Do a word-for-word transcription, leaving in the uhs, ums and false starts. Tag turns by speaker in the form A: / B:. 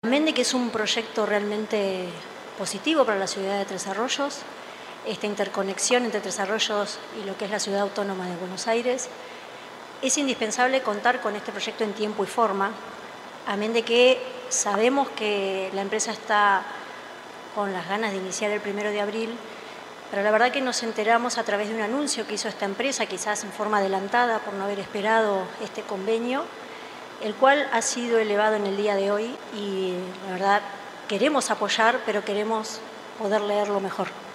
A: Amén de que es un proyecto realmente positivo para la ciudad de Tres Arroyos, esta interconexión entre Tres Arroyos y lo que es la ciudad autónoma de Buenos Aires, es indispensable contar con este proyecto en tiempo y forma, amén de que sabemos que la empresa está con las ganas de iniciar el primero de abril, pero la verdad que nos enteramos a través de un anuncio que hizo esta empresa, quizás en forma adelantada por no haber esperado este convenio, el cual ha sido elevado en el día de hoy y la verdad queremos apoyar, pero queremos poder leerlo mejor.